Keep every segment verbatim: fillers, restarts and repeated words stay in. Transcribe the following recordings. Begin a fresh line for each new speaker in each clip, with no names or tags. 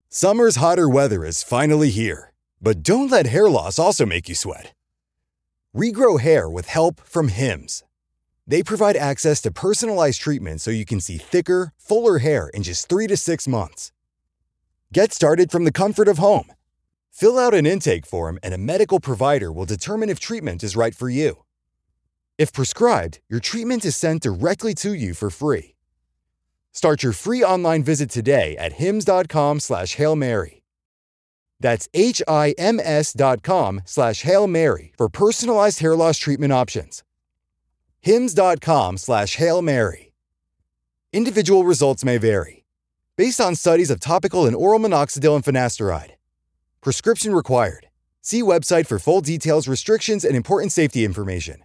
Summer's hotter weather is finally here, but don't let hair loss also make you sweat. Regrow hair with help from Hims. They provide access to personalized treatment so you can see thicker, fuller hair in just three to six months. Get started from the comfort of home. Fill out an intake form and a medical provider will determine if treatment is right for you. If prescribed, your treatment is sent directly to you for free. Start your free online visit today at hims.com slash Hail Mary. That's H-I-M-S dot com slash Hail Mary for personalized hair loss treatment options. Hims.com slash Hail Mary. Individual results may vary. Based on studies of topical and oral minoxidil and finasteride. Prescription required. See website for full details, restrictions, and important safety information.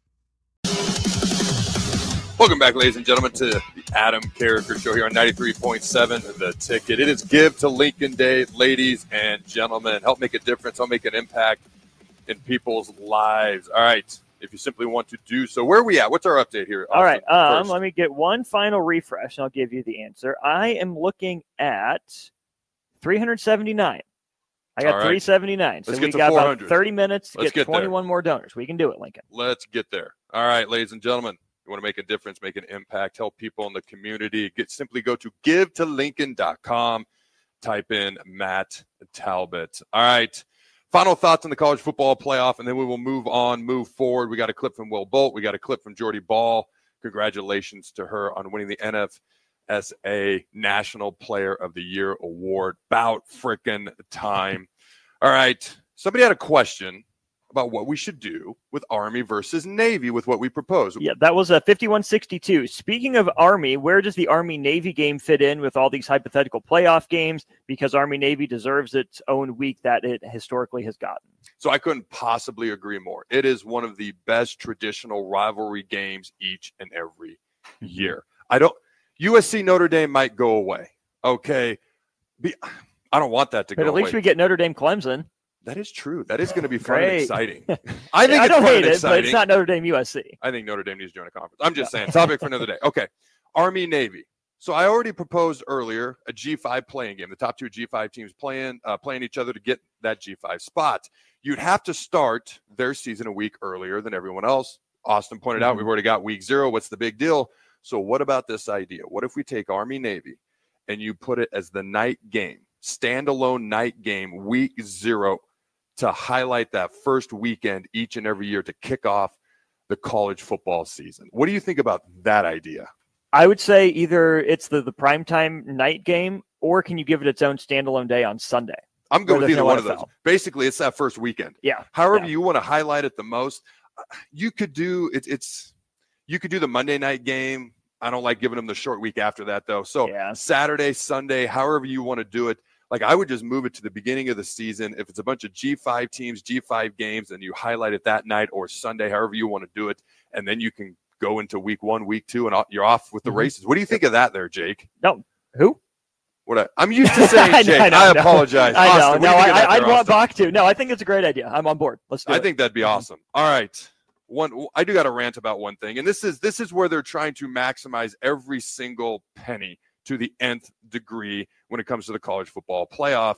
Welcome back, ladies and gentlemen, to the Adam Carriker Show here on ninety-three point seven The Ticket. It is Give to Lincoln Day, ladies and gentlemen. Help make a difference. Help make an impact in people's lives. All right, if you simply want to do so. Where are we at? What's our update here?
All right, um, let me get one final refresh, and I'll give you the answer. I am looking at three hundred seventy-nine. I got right. three seventy-nine. So
Let's
we
get
got
to
about thirty minutes to
Let's
get,
get
twenty-one
there.
more donors. We can do it, Lincoln.
Let's get there. All right, ladies and gentlemen. You want to make a difference, make an impact, help people in the community. Get simply go to give to lincoln dot com. Type in Matt Talbot. All right. Final thoughts on the college football playoff, and then we will move on, move forward. We got a clip from Will Bolt. We got a clip from Jordy Ball. Congratulations to her on winning the N F S A National Player of the Year award. About frickin' time. All right. Somebody had a question about what we should do with Army versus Navy with what we propose.
Yeah, that was a fifty-one sixty-two. Speaking of Army, where does the Army-Navy game fit in with all these hypothetical playoff games? Because Army-Navy deserves its own week that it historically has gotten.
So I couldn't possibly agree more. It is one of the best traditional rivalry games each and every year. I don't – U S C Notre Dame might go away. Okay. Be, I don't want that to
but
go away.
But at least we get Notre Dame Clemson.
That is true. That is going to be fun and exciting.
I
think
I
it's
don't
fun
hate
and
it,
exciting.
but it's not Notre Dame U S C.
I think Notre Dame needs to join a conference. I'm just saying. Topic for another day. Okay. Army, Navy. So I already proposed earlier a G five playing game. The top two G five teams playing uh, playing each other to get that G five spot. You'd have to start their season a week earlier than everyone else. Austin pointed mm-hmm. out we've already got week zero. What's the big deal? So what about this idea? What if we take Army, Navy, and you put it as the night game, standalone night game, week zero, to highlight that first weekend each and every year to kick off the college football season? What do you think about that idea?
I would say either it's the, the primetime night game, or can you give it its own standalone day on Sunday?
I'm good with either
no
one
N F L.
of those. Basically, it's that first weekend.
Yeah.
However
yeah.
you want to highlight it the most, you could do it, it's you could do the Monday night game. I don't like giving them the short week after that, though. So
yeah.
Saturday, Sunday, however you want to do it. Like, I would just move it to the beginning of the season. If it's a bunch of G five teams, G five games, and you highlight it that night or Sunday, however you want to do it, and then you can go into week one, week two, and you're off with the mm-hmm. races. What do you think of that there, Jake?
No. Who?
What I, I'm used to saying Jake. I, know, I apologize.
I know.
Austin,
no, I, I, I'd
there,
want Bach to. No, I think it's a great idea. I'm on board. Let's do
I
it.
think that'd be awesome. All right. One, I do got to rant about one thing, and this is this is where they're trying to maximize every single penny to the nth degree when it comes to the college football playoff.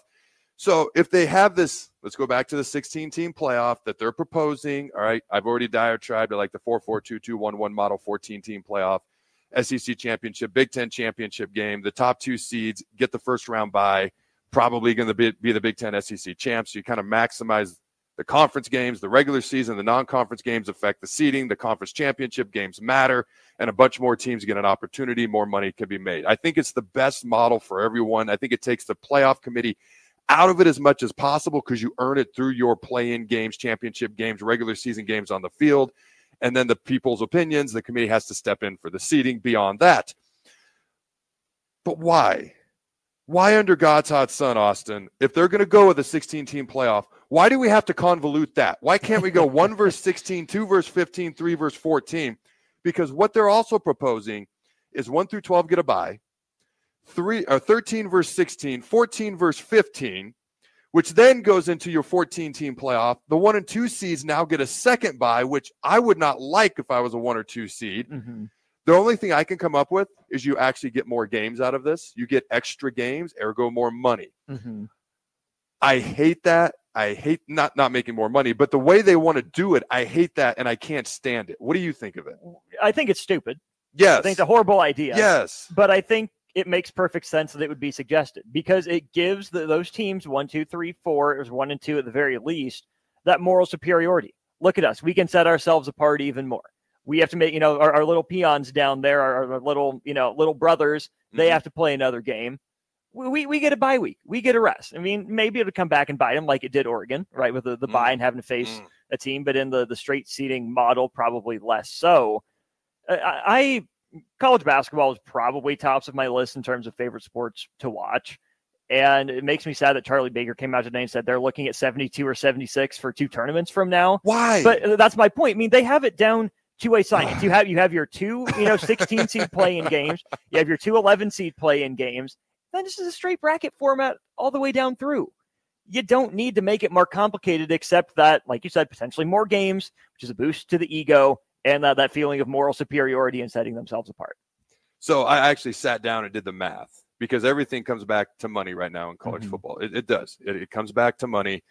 So if they have this, let's go back to the sixteen-team playoff that they're proposing. All right, I've already diatribed. I like the four four two two one one model fourteen-team playoff, S E C championship, Big Ten championship game. The top two seeds get the first round bye, probably going to be, be the Big Ten S E C champs. So you kind of maximize the conference games, the regular season, the non-conference games affect the seeding. The conference championship games matter, and a bunch more teams get an opportunity. More money can be made. I think it's the best model for everyone. I think it takes the playoff committee out of it as much as possible because you earn it through your play-in games, championship games, regular season games on the field, and then the people's opinions. The committee has to step in for the seeding beyond that. But why? Why under God's hot sun, Austin, if they're going to go with a sixteen-team playoff, why do we have to convolute that? Why can't we go one versus sixteen, two versus fifteen, three versus fourteen? Because what they're also proposing is one through twelve get a bye, three or thirteen versus sixteen, fourteen versus fifteen, which then goes into your fourteen-team playoff. The one and two seeds now get a second bye, which I would not like if I was a one or two seed.
Mm-hmm.
The only thing I can come up with is you actually get more games out of this. You get extra games, ergo more money.
Mm-hmm.
I hate that. I hate not not making more money, but the way they want to do it, I hate that, and I can't stand it. What do you think of it?
I think it's stupid.
Yes.
I think it's a horrible idea.
Yes.
But I think it makes perfect sense that it would be suggested because it gives the, those teams one, two, three, four, it was one and two at the very least, that moral superiority. Look at us. We can set ourselves apart even more. We have to make, you know, our, our little peons down there, our, our little, you know, little brothers, they mm-hmm. have to play another game. We, we we get a bye week. We get a rest. I mean, maybe it'll come back and bite them like it did Oregon, right, with the, the mm. bye and having to face mm. a team. But in the, the straight seeding model, probably less so. I, I college basketball is probably tops of my list in terms of favorite sports to watch. And it makes me sad that Charlie Baker came out today and said they're looking at seventy-two or seventy-six for two tournaments from now.
Why?
But that's my point. I mean, they have it down to a science. You have you have your two, you know, sixteen seed play-in games. You have your two eleven seed play-in games. Then this is a straight bracket format all the way down through. You don't need to make it more complicated, except that, like you said, potentially more games, which is a boost to the ego and that, that feeling of moral superiority and setting themselves apart.
So I actually sat down and did the math because everything comes back to money right now in college mm-hmm. football. It, it does. It, it comes back to money.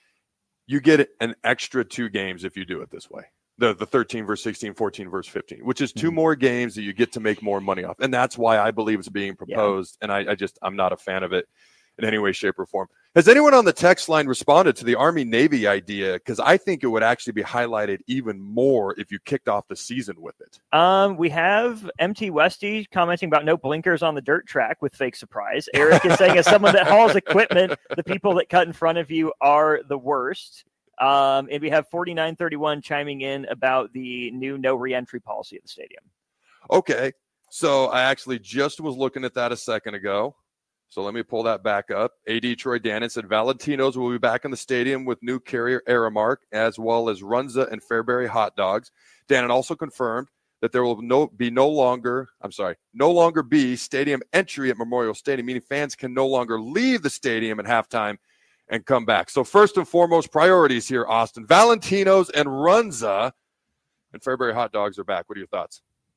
You get an extra two games if you do it this way. The the thirteen versus sixteen, fourteen versus fifteen, which is two mm-hmm. more games that you get to make more money off. And that's why I believe it's being proposed. Yeah. And I, I just, I'm not a fan of it in any way, shape, or form. Has anyone on the text line responded to the Army-Navy idea? Because I think it would actually be highlighted even more if you kicked off the season with it.
Um, we have M T Westy commenting about no blinkers on the dirt track with fake surprise. Eric is saying, as someone that hauls equipment, the people that cut in front of you are the worst. Um, and we have forty-nine thirty-one chiming in about the new no reentry policy at the stadium.
Okay. So I actually just was looking at that a second ago. So let me pull that back up. A D Troy Dannon said Valentino's will be back in the stadium with new carrier Aramark, as well as Runza and Fairbury hot dogs. Dannon also confirmed that there will no be no longer, I'm sorry, no longer be stadium entry at Memorial Stadium, meaning fans can no longer leave the stadium at halftime and come back. So first and foremost priorities here, Austin. Valentino's and Runza and Fairbury hot dogs are back. What are your thoughts?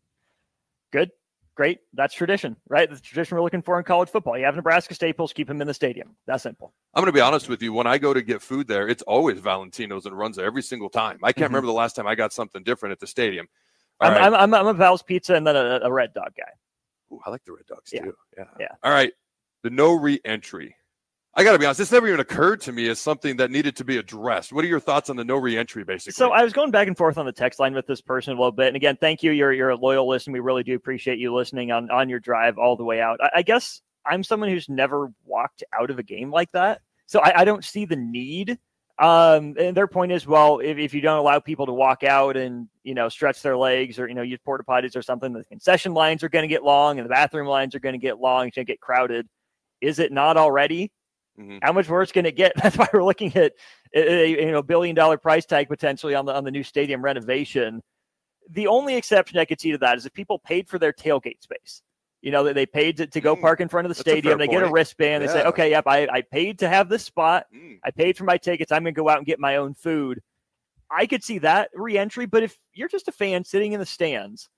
Good. Great. That's tradition, right? The tradition we're looking for in college football. You have Nebraska staples, keep them in the stadium. That's simple.
I'm going to be honest with you. When I go to get food there, it's always Valentino's and Runza every single time. I can't mm-hmm. remember the last time I got something different at the stadium.
I'm, right. I'm, I'm, I'm a Val's Pizza and then a, a Red Dog guy.
Ooh, I like the Red Dogs
yeah.
too. Yeah.
Yeah.
All right. The no re-entry. I got to be honest, this never even occurred to me as something that needed to be addressed. What are your thoughts on the no re-entry, basically?
So I was going back and forth on the text line with this person a little bit. And again, thank you. You're, you're a loyal listener. We really do appreciate you listening on, on your drive all the way out. I, I guess I'm someone who's never walked out of a game like that. So I, I don't see the need. Um, and their point is, well, if, if you don't allow people to walk out and, you know, stretch their legs or, you know, use porta potties or something, the concession lines are going to get long and the bathroom lines are going to get long. It's going to get crowded. Is it not already? Mm-hmm. How much worse can it get? That's why we're looking at a, you know billion dollar price tag potentially on the on the new stadium renovation. The only exception I could see to that is if people paid for their tailgate space. You know, that they paid to, to go park in front of the That's stadium. They point. Get a wristband. Yeah. They say, okay, yep, I, I paid to have this spot. Mm. I paid for my tickets. I'm going to go out and get my own food. I could see that re-entry. But if you're just a fan sitting in the stands,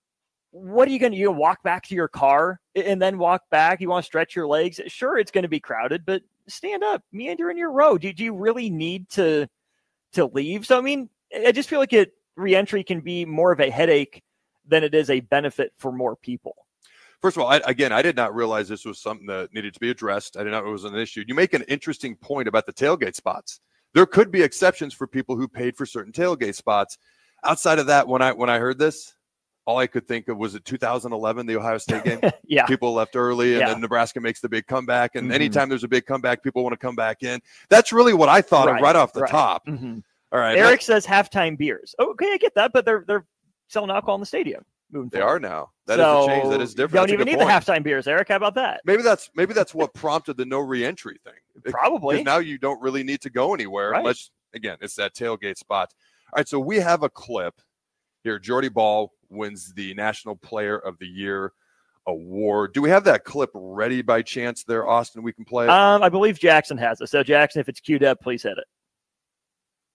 what are you going to do? You walk back to your car and then walk back? You want to stretch your legs? Sure, it's going to be crowded, but stand up, meander in your row. Do, do you really need to to leave? So, I mean, I just feel like it re-entry can be more of a headache than it is a benefit for more people.
First of all, I, again, I did not realize this was something that needed to be addressed. I did not know it was an issue. You make an interesting point about the tailgate spots. There could be exceptions for people who paid for certain tailgate spots. Outside of that, when I when I heard this, all I could think of was it two thousand eleven, the Ohio State game.
Yeah.
People left early and
yeah.
then Nebraska makes the big comeback. And
mm-hmm.
anytime there's a big comeback, people want to come back in. That's really what I thought
right.
of right off the
right.
top.
Mm-hmm.
All right.
Eric that, says halftime beers. Okay, I get that, but they're they're selling alcohol in the stadium. Moving
they
forward.
are now. That
so
is a change. That is different.
Don't
that's
even need
point.
the halftime beers, Eric. How about that?
Maybe that's maybe that's what prompted the no re-entry thing.
Probably.
Now you don't really need to go anywhere
right.
unless, again, it's that tailgate spot. All right, so we have a clip here. Jordy Ball wins the National Player of the Year award. Do we have that clip ready by chance there, Austin? We can play it?
Um, I believe Jackson has it. So, Jackson, if it's queued up, please hit it.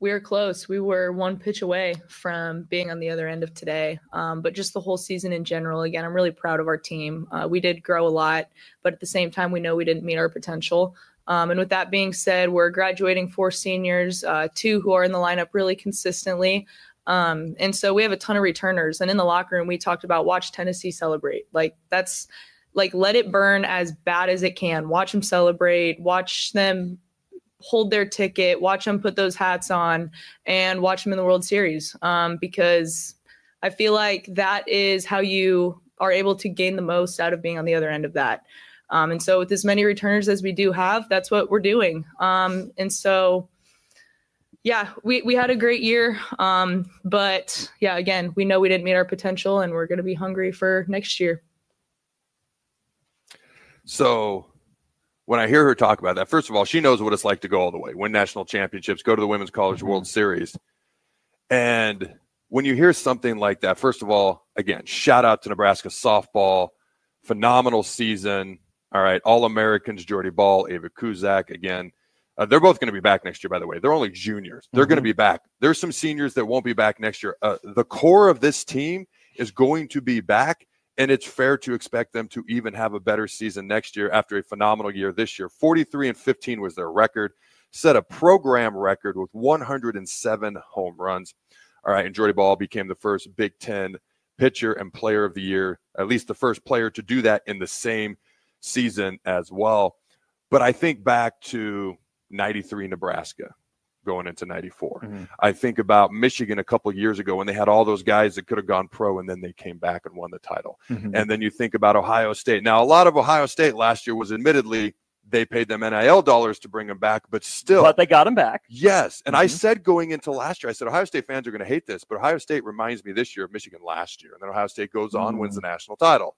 we were close. We were one pitch away from being on the other end of today. Um, but just the whole season in general, again, I'm really proud of our team. Uh, we did grow a lot, but at the same time, we know we didn't meet our potential. Um, and with that being said, we're graduating four seniors, uh, two who are in the lineup really consistently. Um, and so we have a ton of returners. And in the locker room, we talked about watch Tennessee celebrate. Like that's like, let it burn as bad as it can. Watch them celebrate, watch them hold their ticket, watch them put those hats on, and watch them in the World Series. Um, because I feel like that is how you are able to gain the most out of being on the other end of that. Um, and so with as many returners as we do have, that's what we're doing. Um, and so, yeah, we, we had a great year. Um, but yeah, again, we know we didn't meet our potential, and we're going to be hungry for next year.
So when I hear her talk about that, first of all, she knows what it's like to go all the way, win national championships, go to the Women's College mm-hmm. World Series. And when you hear something like that, first of all, again, shout out to Nebraska softball, phenomenal season. All right, All-Americans, Jordy Ball, Ava Kuzak, again. Uh, they're both going to be back next year, by the way. They're only juniors. They're mm-hmm. going to be back. There's some seniors that won't be back next year. Uh, the core of this team is going to be back, and it's fair to expect them to even have a better season next year after a phenomenal year this year. forty-three and fifteen was their record, set a program record with one hundred seven home runs. All right, and Jordy Ball became the first Big Ten pitcher and player of the year, at least the first player to do that in the same season as well. But I think back to ninety-three Nebraska going into ninety-four. Mm-hmm. I think about Michigan a couple of years ago when they had all those guys that could have gone pro, and then they came back and won the title. Mm-hmm. And then you think about Ohio State. Now, a lot of Ohio State last year was admittedly they paid them N I L dollars to bring them back, but still.
But they got them back.
Yes. And
mm-hmm.
I said going into last year, I said, Ohio State fans are going to hate this, but Ohio State reminds me this year of Michigan last year. And then Ohio State goes on, mm-hmm. wins the national title.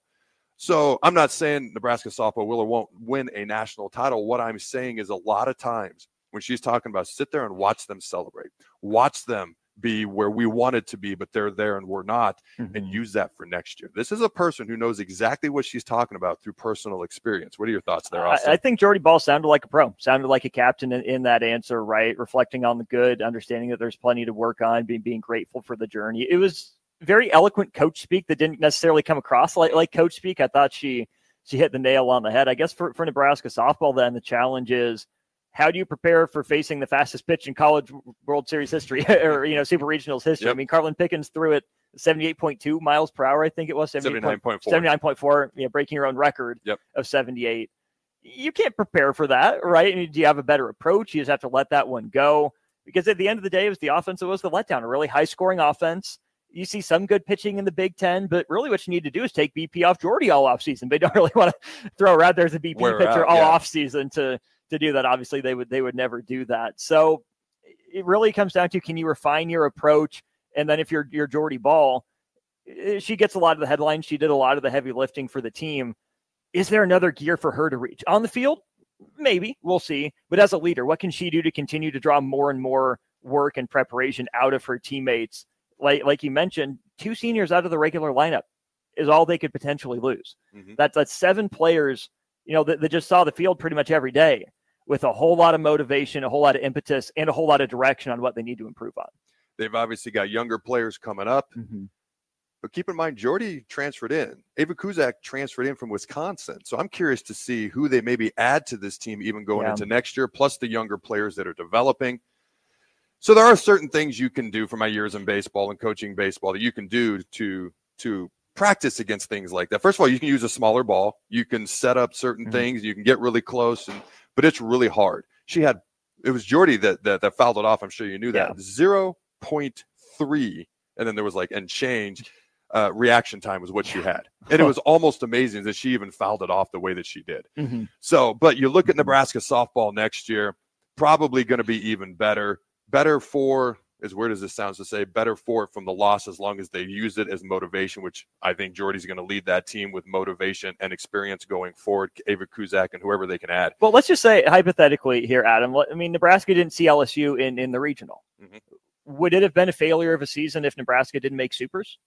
So I'm not saying Nebraska softball will or won't win a national title. What I'm saying is a lot of times when she's talking about sit there and watch them celebrate, watch them be where we wanted to be, but they're there and we're not, mm-hmm. and use that for next year. This is a person who knows exactly what she's talking about through personal experience. What are your thoughts there, Austin?
I, I think Jordy Ball sounded like a pro, sounded like a captain in, in that answer, right? Reflecting on the good, understanding that there's plenty to work on, being, being grateful for the journey. It was very eloquent coach speak that didn't necessarily come across like, like coach speak. I thought she she hit the nail on the head. I guess for, for Nebraska softball, then the challenge is, how do you prepare for facing the fastest pitch in college World Series history or, you know, Super Regionals history? Yep. I mean, Carlin Pickens threw it seventy-eight point two miles per hour. I think it was
seventy-nine point four,
seventy-nine point four, you know, breaking your own record
yep.
of seventy-eight. You can't prepare for that, right? I mean, do you have a better approach? You just have to let that one go, because at the end of the day, it was the offense that was the letdown, a really high scoring offense. You see some good pitching in the Big Ten, but really what you need to do is take B P off Jordy all offseason. They don't really want to throw her out there as a B P
Wear
pitcher
out,
all
yeah.
offseason to to do that. Obviously, they would they would never do that. So it really comes down to, can you refine your approach? And then if you're you're Jordy Ball, she gets a lot of the headlines. She did a lot of the heavy lifting for the team. Is there another gear for her to reach? On the field? Maybe. We'll see. But as a leader, what can she do to continue to draw more and more work and preparation out of her teammates? Like like you mentioned, two seniors out of the regular lineup is all they could potentially lose. Mm-hmm. That's that's seven players, you know, that, that just saw the field pretty much every day with a whole lot of motivation, a whole lot of impetus, and a whole lot of direction on what they need to improve on.
They've obviously got younger players coming up. Mm-hmm. But keep in mind, Jordy transferred in. Ava Kuzak transferred in from Wisconsin. So I'm curious to see who they maybe add to this team even going yeah. into next year, plus the younger players that are developing. So there are certain things you can do, from my years in baseball and coaching baseball, that you can do to to practice against things like that. First of all, you can use a smaller ball. You can set up certain mm-hmm. things. You can get really close, and but it's really hard. She had it was Jordy that that, that fouled it off. I'm sure you knew that. Yeah. zero point three, and then there was like and change uh, reaction time was what she had, and it was almost amazing that she even fouled it off the way that she did. Mm-hmm. So, but you look at Nebraska softball next year, probably going to be even better. Better for, as weird as this sounds to say, better for it from the loss, as long as they use it as motivation, which I think Jordy's going to lead that team with motivation and experience going forward, Ava Kuzak and whoever they can add.
Well, let's just say hypothetically here, Adam, I mean, Nebraska didn't see L S U in, in the regional. Mm-hmm. Would it have been a failure of a season if Nebraska didn't make supers?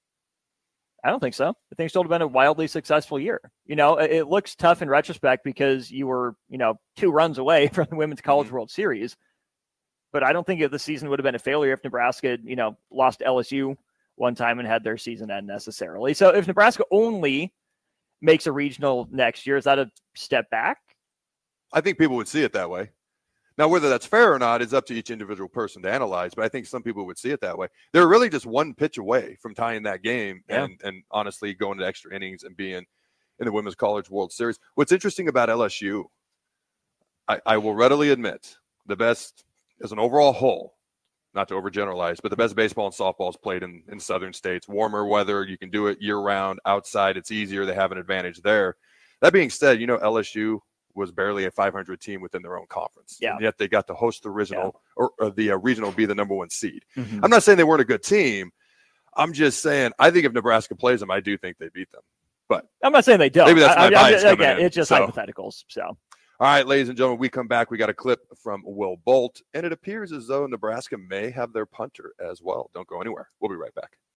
I don't think so. I think it's still been a wildly successful year. You know, it looks tough in retrospect because you were, you know, two runs away from the Women's College mm-hmm. World Series. but I don't think the season would have been a failure if Nebraska, you know, lost L S U one time and had their season end necessarily. So if Nebraska only makes a regional next year, is that a step back?
I think people would see it that way. Now, whether that's fair or not is up to each individual person to analyze, but I think some people would see it that way. They're really just one pitch away from tying that game
yeah.
and, and honestly going to extra innings and being in the Women's College World Series. What's interesting about L S U, I, I will readily admit, the best as an overall whole, not to overgeneralize, but the best baseball and softball is played in, in southern states. Warmer weather, you can do it year-round. Outside, it's easier. They have an advantage there. That being said, you know, L S U was barely a five hundred team within their own conference.
Yeah.
And yet they got to host the regional yeah. or, or the uh, regional, be the number one seed.
Mm-hmm.
I'm not saying they weren't a good team. I'm just saying I think if Nebraska plays them, I do think they beat them. But
I'm not saying they don't.
Maybe that's my
I,
bias
just,
coming
again,
in.
It's just
so.
hypotheticals. So,
all right, ladies and gentlemen, we come back. We got a clip from Will Bolt, and it appears as though Nebraska may have their punter as well. Don't go anywhere. We'll be right back.